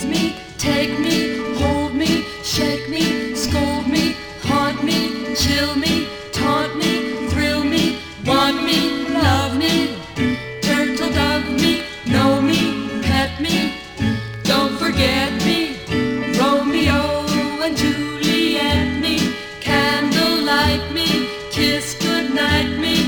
tease me, take me, hold me, shake me, scold me, haunt me, chill me, taunt me, thrill me, want me, love me, turtle dove me, know me, pet me, don't forget me, Romeo and Juliet me, candlelight me, kiss goodnight me.